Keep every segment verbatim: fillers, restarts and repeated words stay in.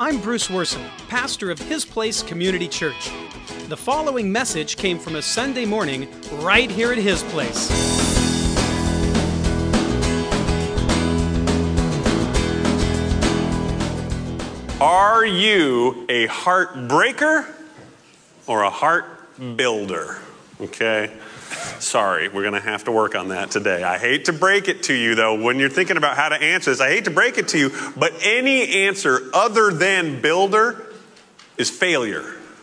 I'm Bruce Worson, pastor of His Place Community Church. The following message came from a Sunday morning right here at His Place. Are you a heartbreaker or a heart builder? Okay. Sorry, we're going to have to work on that today. I hate to break it to you, though, when you're thinking about how to answer this. I hate to break it to you, but any answer other than builder is failure.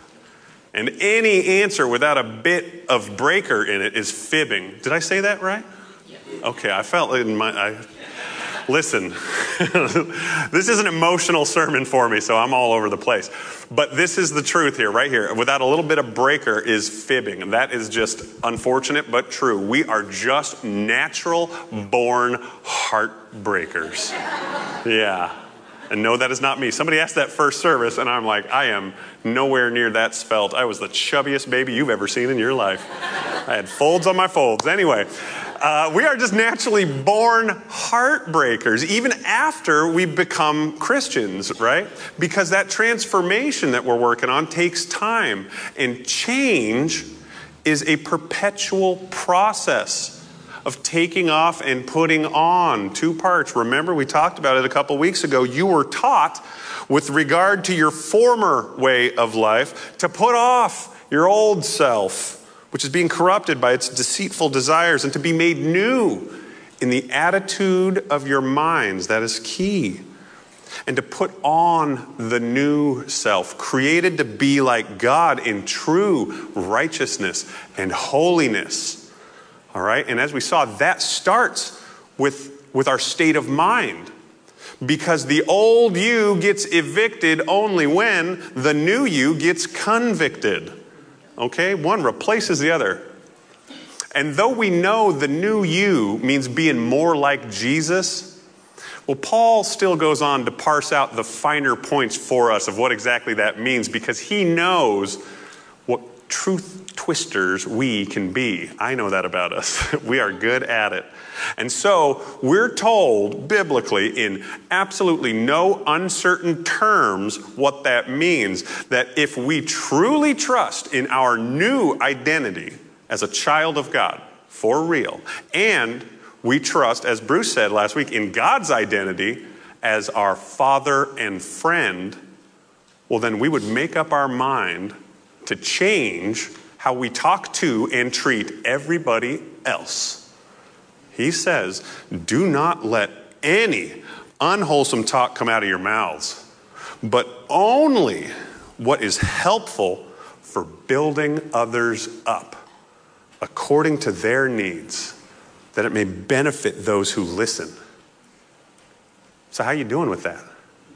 And any answer without a bit of breaker in it is fibbing. Did I say that right? Okay, I felt in my... I, listen, this is an emotional sermon for me, so I'm all over the place. But this is the truth here, right here. Without a little bit of breaker is fibbing. And that is just unfortunate, but true. We are just natural-born heartbreakers. Yeah. And no, that is not me. Somebody asked that first service, and I'm like, I am nowhere near that svelte. I was the chubbiest baby you've ever seen in your life. I had folds on my folds. Anyway, uh, we are just naturally born heartbreakers, even after we become Christians, right? Because that transformation that we're working on takes time. And change is a perpetual process of taking off and putting on. Two parts. Remember, we talked about it a couple weeks ago. You were taught, with regard to your former way of life, to put off your old self, which is being corrupted by its deceitful desires, and to be made new in the attitude of your minds. That is key. And to put on the new self, created to be like God in true righteousness and holiness. All right, and as we saw, that starts with, with our state of mind. Because the old you gets evicted only when the new you gets convicted. Okay, one replaces the other. And though we know the new you means being more like Jesus, well, Paul still goes on to parse out the finer points for us of what exactly that means, because he knows what truth twisters we can be. I know that about us. We are good at it. And so we're told biblically in absolutely no uncertain terms what that means. That if we truly trust in our new identity as a child of God, for real, and we trust, as Bruce said last week, in God's identity as our Father and friend, well, then we would make up our mind to change how we talk to and treat everybody else. He says, do not let any unwholesome talk come out of your mouths, but only what is helpful for building others up according to their needs, that it may benefit those who listen. So how are you doing with that?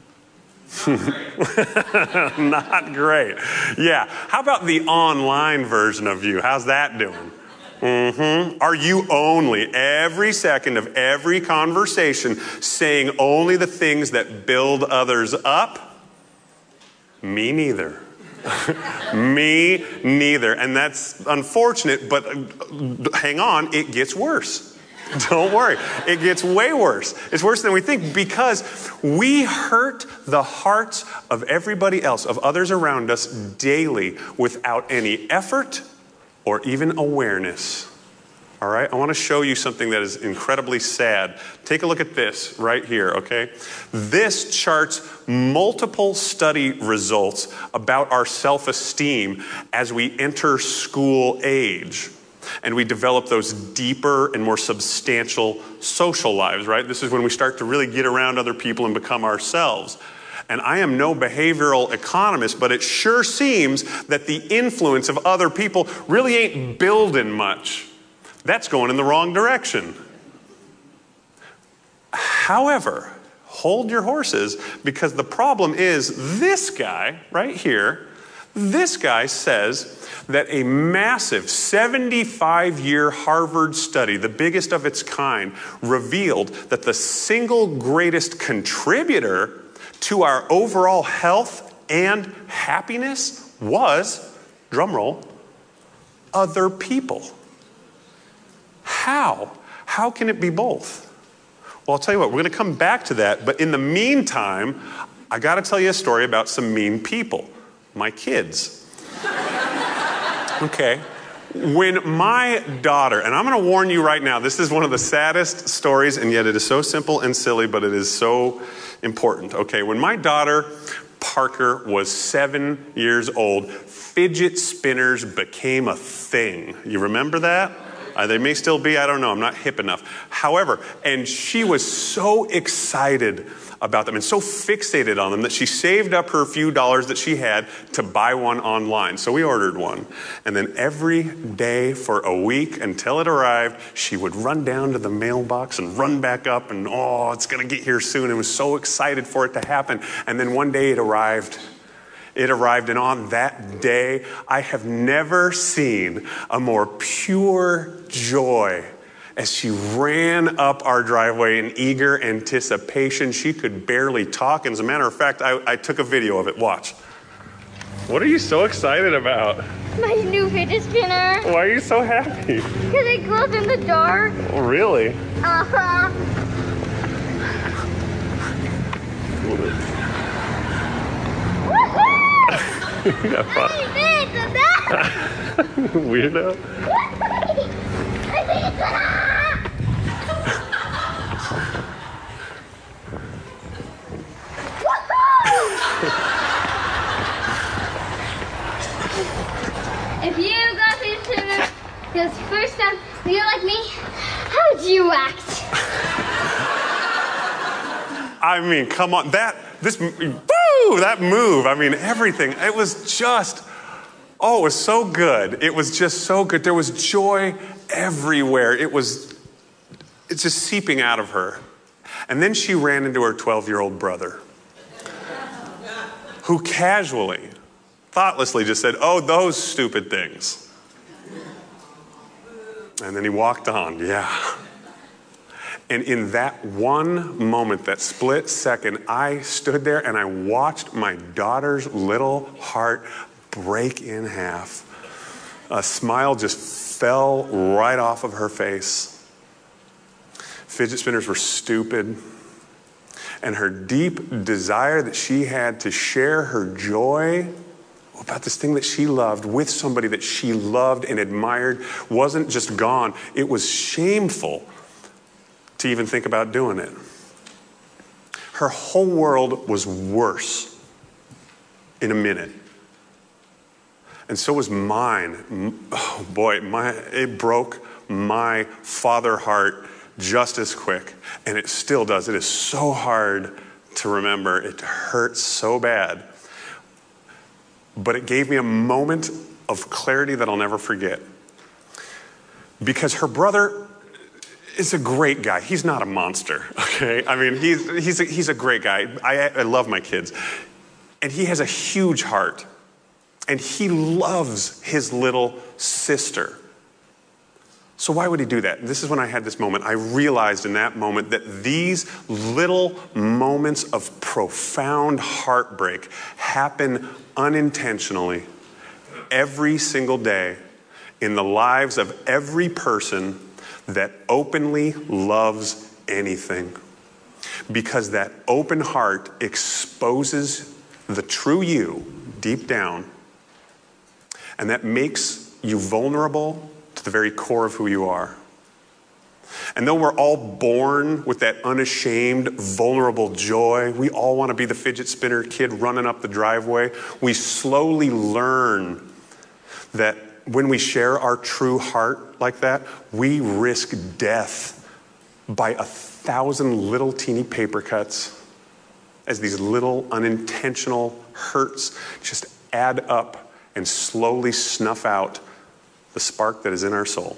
Not great. Yeah. How about the online version of you? How's that doing? Mm-hmm. Are you only, every second of every conversation, saying only the things that build others up? Me neither. Me neither. And that's unfortunate, but hang on, it gets worse. Don't worry. It gets way worse. It's worse than we think, because we hurt the hearts of everybody else, of others around us daily without any effort or even awareness. All right? I want to show you something that is incredibly sad. Take a look at this right here, okay? This charts multiple study results about our self-esteem as we enter school age. And we develop those deeper and more substantial social lives, right? This is when we start to really get around other people and become ourselves. And I am no behavioral economist, but it sure seems that the influence of other people really ain't building much. That's going in the wrong direction. However, hold your horses, because the problem is this guy right here, this guy says that a massive seventy-five year Harvard study, the biggest of its kind, revealed that the single greatest contributor to our overall health and happiness was, drumroll, other people. How? How can it be both? Well, I'll tell you what, we're going to come back to that. But in the meantime, I got to tell you a story about some mean people, my kids. Okay. When my daughter, and I'm going to warn you right now, this is one of the saddest stories, and yet it is so simple and silly, but it is so important. Okay, when my daughter, Parker, was seven years old, fidget spinners became a thing. You remember that? Uh, they may still be, I don't know, I'm not hip enough. However, and she was so excited about them and so fixated on them that she saved up her few dollars that she had to buy one online. So we ordered one. And then every day for a week until it arrived, she would run down to the mailbox and run back up and, oh, it's going to get here soon. And was so excited for it to happen. And then one day it arrived. It arrived, and on that day, I have never seen a more pure joy as she ran up our driveway in eager anticipation. She could barely talk. And as a matter of fact, I, I took a video of it. Watch. What are you so excited about? My new fidget spinner. Why are you so happy? Because it glows in the dark. Oh, really? Uh-huh. Yeah, fun. Weirdo. If you got fidget spinner this first time, you're like me, how would you act? I mean, come on, that, this, woo, that move, I mean, everything, it was just, oh, it was so good. It was just so good. There was joy everywhere. It was, it's just seeping out of her. And then she ran into her twelve-year-old brother, who casually, thoughtlessly just said, oh, those stupid things. And then he walked on, yeah. And in that one moment, that split second, I stood there and I watched my daughter's little heart break in half. A smile just fell right off of her face. Fidget spinners were stupid. And her deep desire that she had to share her joy about this thing that she loved with somebody that she loved and admired wasn't just gone. It was shameful to even think about doing it. Her whole world was worse in a minute. And so was mine. Oh boy, my, it broke my father heart just as quick. And it still does. It is so hard to remember. It hurts so bad. But it gave me a moment of clarity that I'll never forget. Because her brother is a great guy. He's not a monster, okay? I mean, he's, he's, a, he's a great guy. I, I love my kids. And he has a huge heart. And he loves his little sister. So why would he do that? This is when I had this moment. I realized in that moment that these little moments of profound heartbreak happen unintentionally every single day in the lives of every person that openly loves anything. Because that open heart exposes the true you deep down, and that makes you vulnerable to the very core of who you are. And though we're all born with that unashamed, vulnerable joy, we all want to be the fidget spinner kid running up the driveway, we slowly learn that when we share our true heart like that, we risk death by a thousand little teeny paper cuts as these little unintentional hurts just add up and slowly snuff out the spark that is in our soul.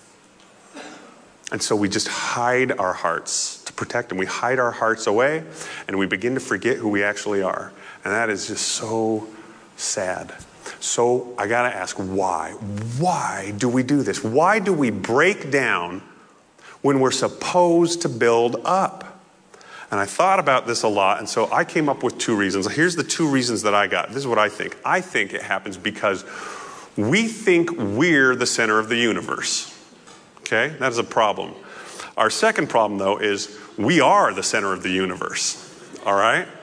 And so we just hide our hearts to protect them. We hide our hearts away, and we begin to forget who we actually are. And that is just so sad. So I got to ask, why? Why do we do this? Why do we break down when we're supposed to build up? And I thought about this a lot, and so I came up with two reasons. Here's the two reasons that I got. This is what I think. I think it happens because we think we're the center of the universe. Okay? That is a problem. Our second problem, though, is we are the center of the universe. All right?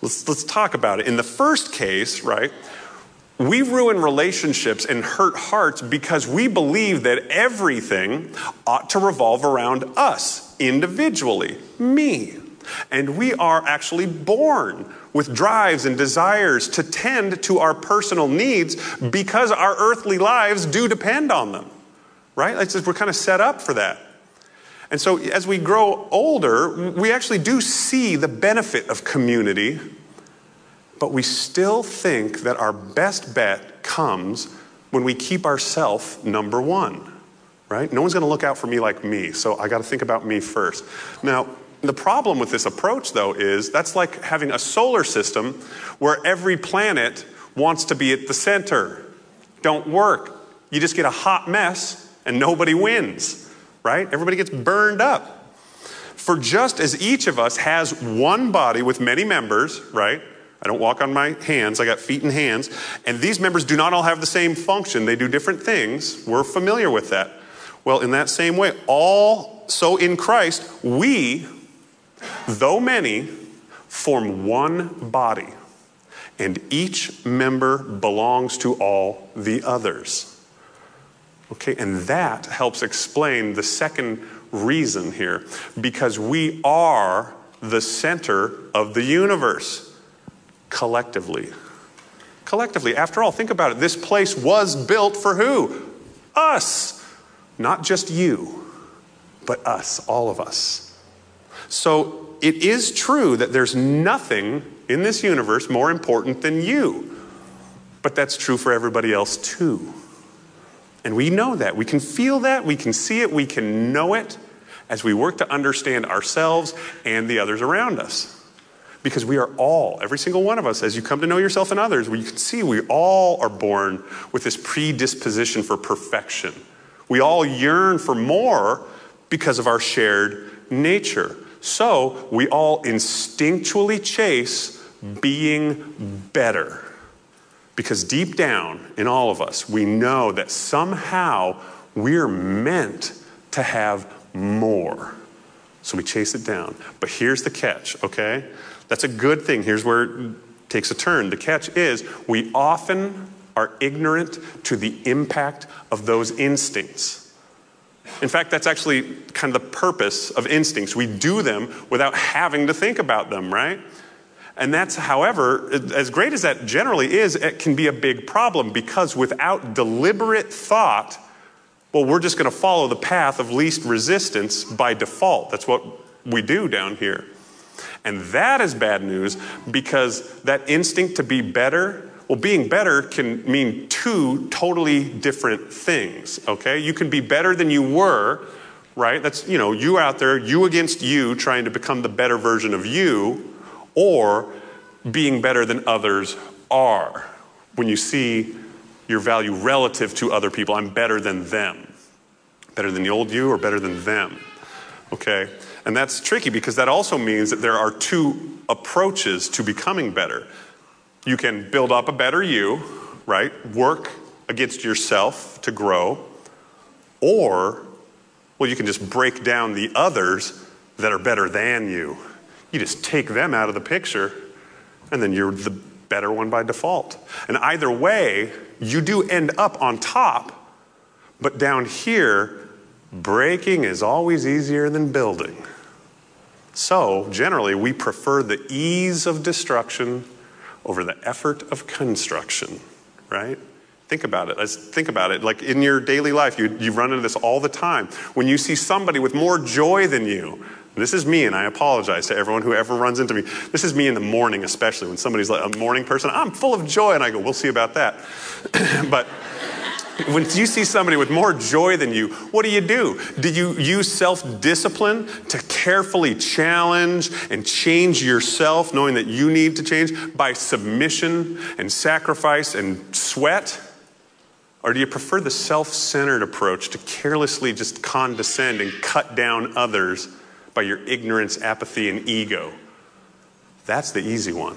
Let's, let's talk about it. In the first case, right, we ruin relationships and hurt hearts because we believe that everything ought to revolve around us individually, me. And we are actually born with drives and desires to tend to our personal needs because our earthly lives do depend on them, right? It's just, we're kind of set up for that. And so as we grow older, we actually do see the benefit of community, but we still think that our best bet comes when we keep ourselves number one, right? No one's going to look out for me like me, so I got to think about me first. Now, the problem with this approach, though, is that's like having a solar system where every planet wants to be at the center. Don't work. You just get a hot mess and nobody wins, right? Everybody gets burned up. For just as each of us has one body with many members, right? I don't walk on my hands. I got feet and hands. And these members do not all have the same function. They do different things. We're familiar with that. Well, in that same way, all so in Christ, we, though many, form one body, and each member belongs to all the others. Okay, and that helps explain the second reason here, because we are the center of the universe, collectively. Collectively, after all, think about it. This place was built for who? Us. Not just you, but us, all of us. So it is true that there's nothing in this universe more important than you. But that's true for everybody else too. And we know that. We can feel that. We can see it. We can know it as we work to understand ourselves and the others around us. Because we are all, every single one of us, as you come to know yourself and others, where you can see we all are born with this predisposition for perfection. We all yearn for more because of our shared nature. So we all instinctually chase being better. Because deep down in all of us, we know that somehow we're meant to have more. So we chase it down. But here's the catch, okay? That's a good thing. Here's where it takes a turn. The catch is we often are ignorant to the impact of those instincts. In fact, that's actually kind of the purpose of instincts. We do them without having to think about them, right? And that's, however, as great as that generally is, it can be a big problem because without deliberate thought, well, we're just going to follow the path of least resistance by default. That's what we do down here. And that is bad news because that instinct to be better, well, being better can mean two totally different things, okay? You can be better than you were, right? That's, you know, you out there, you against you, trying to become the better version of you, or being better than others are. When you see your value relative to other people, I'm better than them. Better than the old you or better than them, okay? And that's tricky because that also means that there are two approaches to becoming better. You can build up a better you, right? Work against yourself to grow. Or, well, you can just break down the others that are better than you. You just take them out of the picture, and then you're the better one by default. And either way, you do end up on top, but down here, breaking is always easier than building. So, generally, we prefer the ease of destruction over the effort of construction, right? Think about it. Let's think about it. Like in your daily life, you, you run into this all the time. When you see somebody with more joy than you, this is me, and I apologize to everyone who ever runs into me. This is me in the morning, especially when somebody's like a morning person. I'm full of joy, and I go, we'll see about that. But when you see somebody with more joy than you, what do you do? Do you use self-discipline to carefully challenge and change yourself, knowing that you need to change by submission and sacrifice and sweat? Or do you prefer the self-centered approach to carelessly just condescend and cut down others by your ignorance, apathy, and ego? That's the easy one.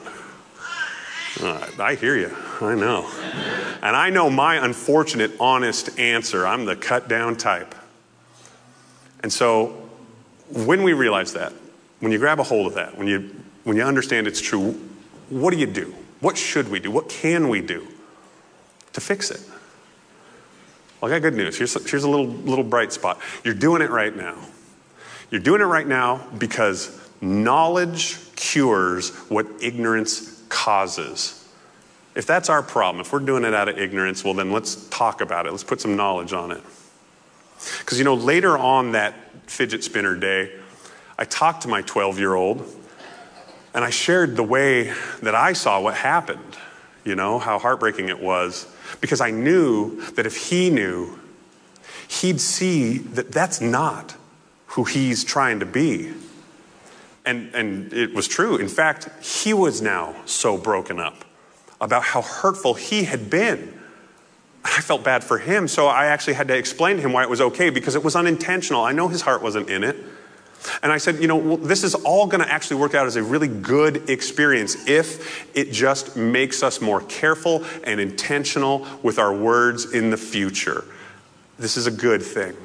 Uh, I hear you. I know. And I know my unfortunate, honest answer. I'm the cut down type. And so when we realize that, when you grab a hold of that, when you, when you understand it's true, what do you do? What should we do? What can we do to fix it? Well, I got good news. Here's, here's a little, little bright spot. You're doing it right now. You're doing it right now because knowledge cures what ignorance causes. If that's our problem, if we're doing it out of ignorance, well, then let's talk about it. Let's put some knowledge on it. Because, you know, later on that fidget spinner day, I talked to my twelve-year-old, and I shared the way that I saw what happened, you know, how heartbreaking it was, because I knew that if he knew, he'd see that that's not who he's trying to be. And, and it was true. In fact, he was now so broken up about how hurtful he had been. I felt bad for him, so I actually had to explain to him why it was okay, because it was unintentional. I know his heart wasn't in it. And I said, you know, well, this is all going to actually work out as a really good experience if it just makes us more careful and intentional with our words in the future. This is a good thing.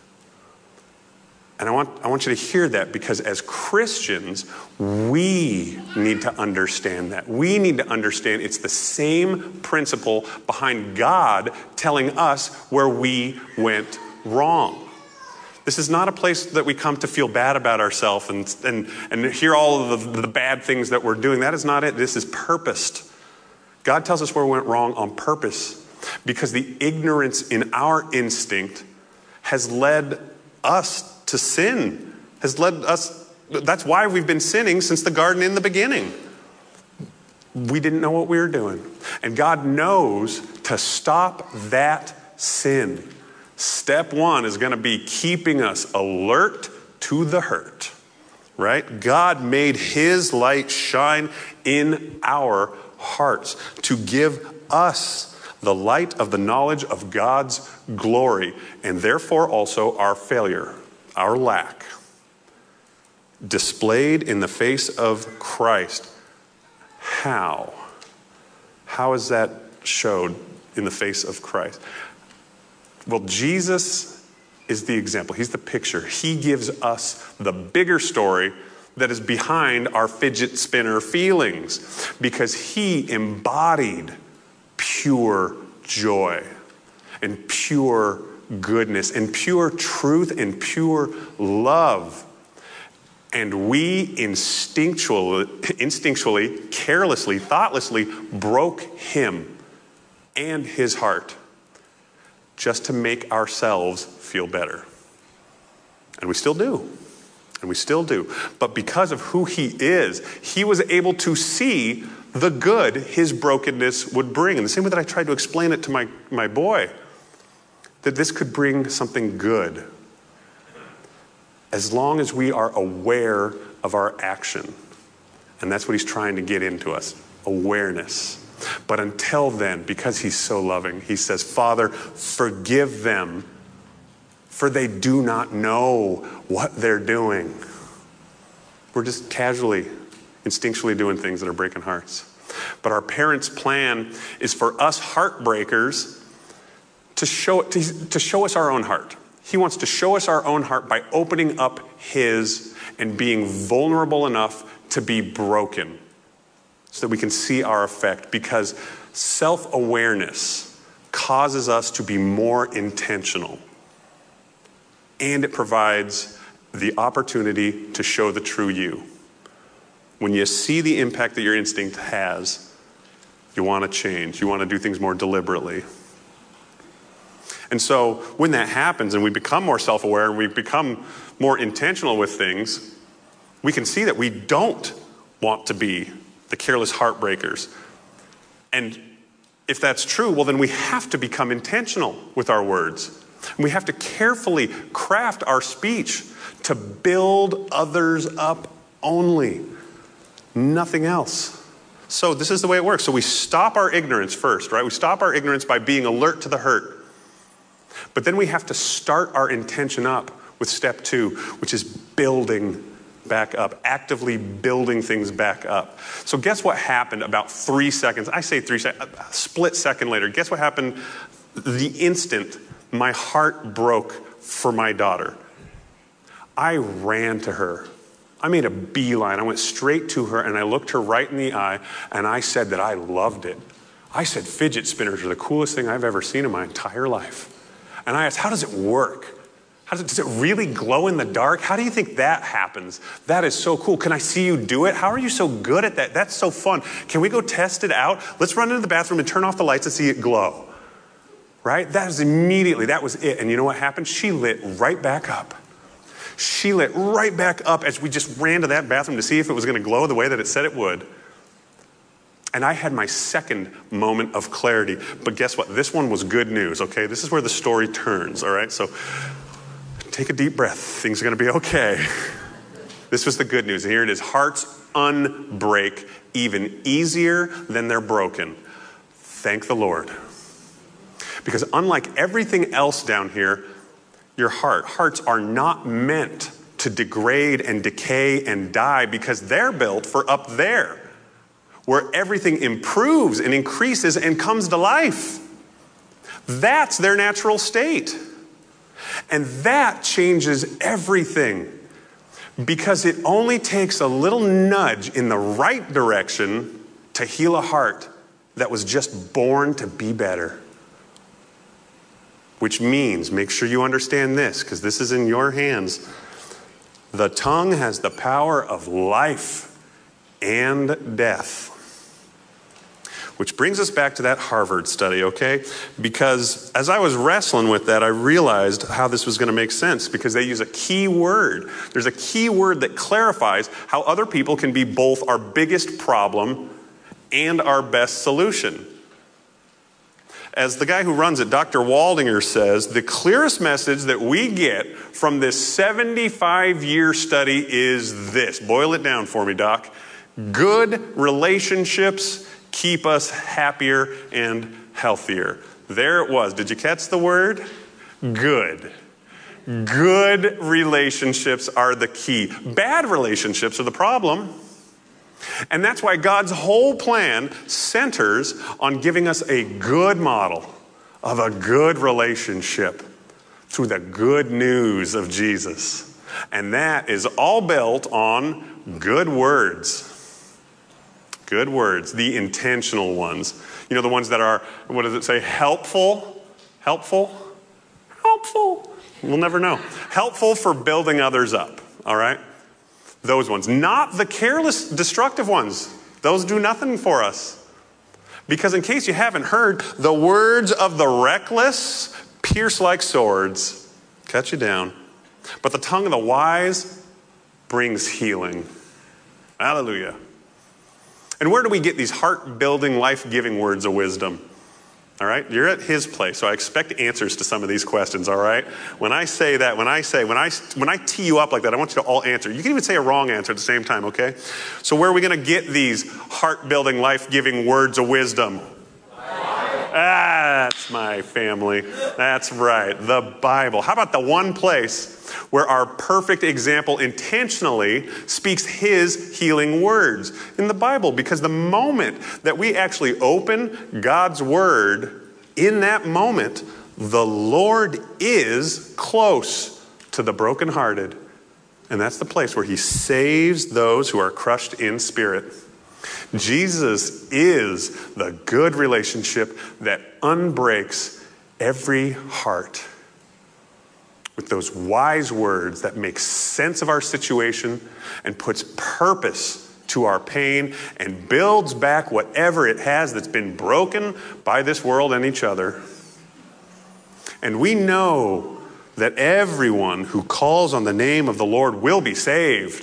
And I want, I want you to hear that, because as Christians, we need to understand that. We need to understand it's the same principle behind God telling us where we went wrong. This is not a place that we come to feel bad about ourselves and, and, and hear all of the, the bad things that we're doing. That is not it. This is purposed. God tells us where we went wrong on purpose, because the ignorance in our instinct has led us to sin, has led us, that's why we've been sinning since the garden in the beginning. We didn't know what we were doing. And God knows to stop that sin. Step one is going to be keeping us alert to the hurt, right? God made his light shine in our hearts to give us the light of the knowledge of God's glory, and therefore also our failure, our lack, displayed in the face of Christ. How? How is that showed in the face of Christ? Well, Jesus is the example. He's the picture. He gives us the bigger story that is behind our fidget spinner feelings, because he embodied pure joy and pure goodness and pure truth and pure love. And we instinctually, instinctually, carelessly, thoughtlessly broke him and his heart just to make ourselves feel better. And we still do. And we still do. But because of who he is, he was able to see the good his brokenness would bring. In the same way that I tried to explain it to my, my boy, that this could bring something good, as long as we are aware of our action. And that's what he's trying to get into us, awareness. But until then, because he's so loving, he says, Father, forgive them, for they do not know what they're doing. We're just casually, instinctually doing things that are breaking hearts. But our parents' plan is for us heartbreakers to show, to, to show us our own heart. He wants to show us our own heart by opening up his and being vulnerable enough to be broken, so that we can see our effect, because self-awareness causes us to be more intentional. And it provides the opportunity to show the true you. When you see the impact that your instinct has, you want to change. You want to do things more deliberately. And so when that happens and we become more self-aware and we become more intentional with things, we can see that we don't want to be the careless heartbreakers. And if that's true, well, then we have to become intentional with our words. We have to carefully craft our speech to build others up only, nothing else. So this is the way it works. So we stop our ignorance first, right? We stop our ignorance by being alert to the hurt. But then we have to start our intention up with step two, which is building back up, actively building things back up. So guess what happened about three seconds? I say three seconds, a split second later. Guess what happened the instant my heart broke for my daughter? I ran to her I made a beeline. I went straight to her and I looked her right in the eye and I said that I loved it. I said, fidget spinners are the coolest thing I've ever seen in my entire life. And I asked, how does it work? How does it, does it really glow in the dark? How do you think that happens? That is so cool. Can I see you do it? How are you so good at that? That's so fun. Can we go test it out? Let's run into the bathroom and turn off the lights and see it glow. Right? That was immediately, that was it. And you know what happened? She lit right back up. She lit right back up as we just ran to that bathroom to see if it was going to glow the way that it said it would. And I had my second moment of clarity. But guess what? This one was good news, okay? This is where the story turns, all right? So take a deep breath. Things are going to be okay. This was the good news. And here it is. Hearts unbreak even easier than they're broken. Thank the Lord. Because unlike everything else down here, your heart, hearts are not meant to degrade and decay and die because they're built for up there, where everything improves and increases and comes to life. That's their natural state. And that changes everything because it only takes a little nudge in the right direction to heal a heart that was just born to be better. Which means, make sure you understand this, because this is in your hands. The tongue has the power of life and death. Which brings us back to that Harvard study, okay? Because as I was wrestling with that, I realized how this was going to make sense, because they use a key word. There's a key word that clarifies how other people can be both our biggest problem and our best solution. As the guy who runs it, Doctor Waldinger, says, the clearest message that we get from this seventy-five year study is this. Boil it down for me, Doc. Good relationships keep us happier and healthier. There it was. Did you catch the word? Good. Good relationships are the key. Bad relationships are the problem. And that's why God's whole plan centers on giving us a good model of a good relationship through the good news of Jesus. And that is all built on good words. Good words, the intentional ones. You know, the ones that are, what does it say, helpful? Helpful? Helpful. We'll never know. Helpful for building others up, all right? Those ones, not the careless, destructive ones. Those do nothing for us. Because in case you haven't heard, the words of the reckless pierce like swords, cut you down. But the tongue of the wise brings healing. Hallelujah. And where do we get these heart-building, life-giving words of wisdom? All right, you're at his place, so I expect answers to some of these questions, all right? When I say that, when I say, when I, when I tee you up like that, I want you to all answer. You can even say a wrong answer at the same time, okay? So where are we going to get these heart-building, life-giving words of wisdom? Ah, that's my family. That's right, the Bible. How about the one place where our perfect example intentionally speaks his healing words? In the Bible. Because the moment that we actually open God's word, in that moment, the Lord is close to the brokenhearted. And that's the place where he saves those who are crushed in spirit. Jesus is the good relationship that unbreaks every heart. With those wise words that make sense of our situation and puts purpose to our pain and builds back whatever it has that's been broken by this world and each other. And we know that everyone who calls on the name of the Lord will be saved.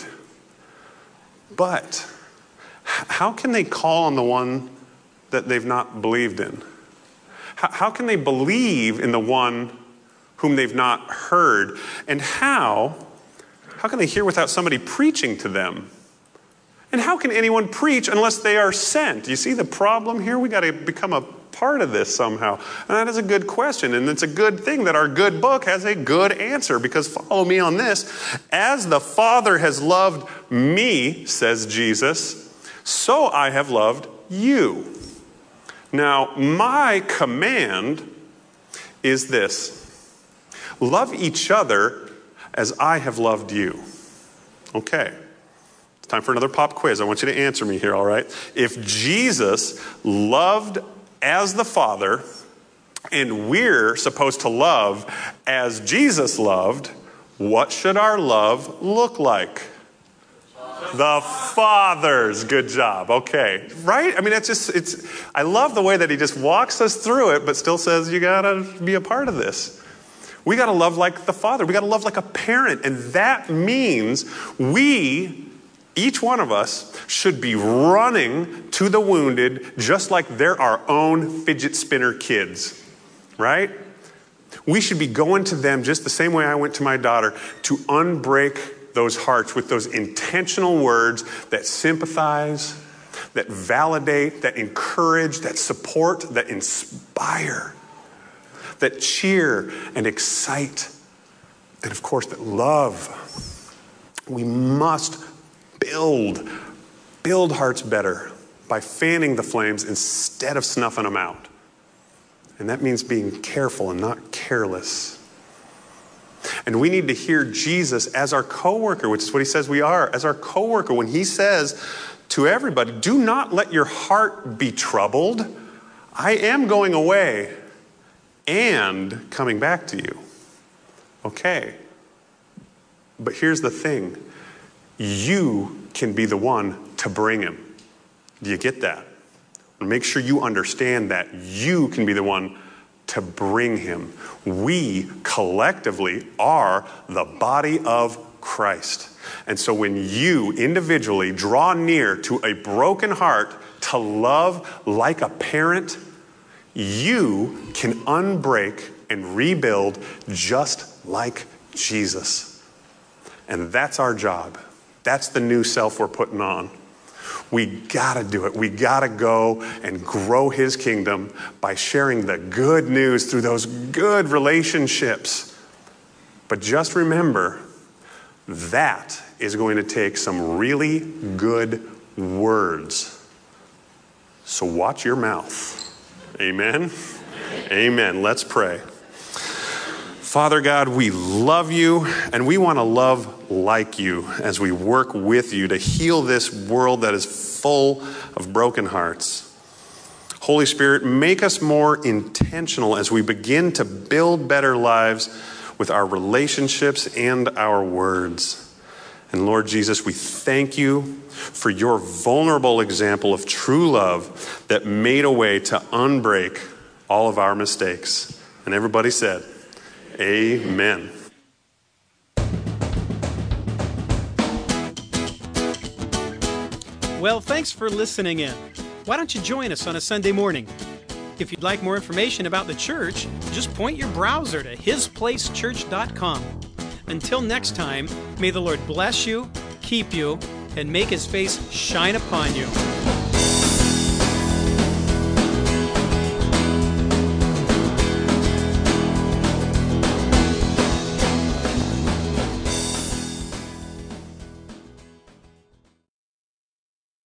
But how can they call on the one that they've not believed in? How can they believe in the one whom they've not heard? And how, how can they hear without somebody preaching to them? And how can anyone preach unless they are sent? You see the problem here? We got to become a part of this somehow. And that is a good question. And it's a good thing that our good book has a good answer, because follow me on this. As the Father has loved me, says Jesus, so I have loved you. Now, my command is this. Love each other as I have loved you. Okay. Time for another pop quiz. I want you to answer me here, all right? If Jesus loved as the Father, and we're supposed to love as Jesus loved, what should our love look like? The Father's. Good job. Okay. Right? I mean, that's just, it's, I love the way that he just walks us through it, but still says you got to be a part of this. We got to love like the Father. We got to love like a parent. And that means we, each one of us, should be running to the wounded just like they're our own fidget spinner kids. Right? We should be going to them just the same way I went to my daughter to unbreak those hearts with those intentional words that sympathize, that validate, that encourage, that support, that inspire, that cheer and excite, and of course that love. We must build, build hearts better by fanning the flames instead of snuffing them out. And that means being careful and not careless. And we need to hear Jesus as our co-worker, which is what he says we are, as our co-worker, when he says to everybody, do not let your heart be troubled. I am going away and coming back to you. Okay. But here's the thing. You can be the one to bring him. Do you get that? Make sure you understand that you can be the one to bring him. We collectively are the body of Christ. And so when you individually draw near to a broken heart to love like a parent, you can unbreak and rebuild just like Jesus. And that's our job. That's the new self we're putting on. We gotta do it. We gotta go and grow his kingdom by sharing the good news through those good relationships. But just remember, that is going to take some really good words. So watch your mouth. Amen? Amen. Let's pray. Father God, we love you, and we want to love like you as we work with you to heal this world that is full of broken hearts. Holy Spirit, make us more intentional as we begin to build better lives with our relationships and our words. And Lord Jesus, we thank you for your vulnerable example of true love that made a way to unbreak all of our mistakes. And everybody said, amen. Well, thanks for listening in. Why don't you join us on a Sunday morning? If you'd like more information about the church, just point your browser to his place church dot com. Until next time, may the Lord bless you, keep you, and make his face shine upon you.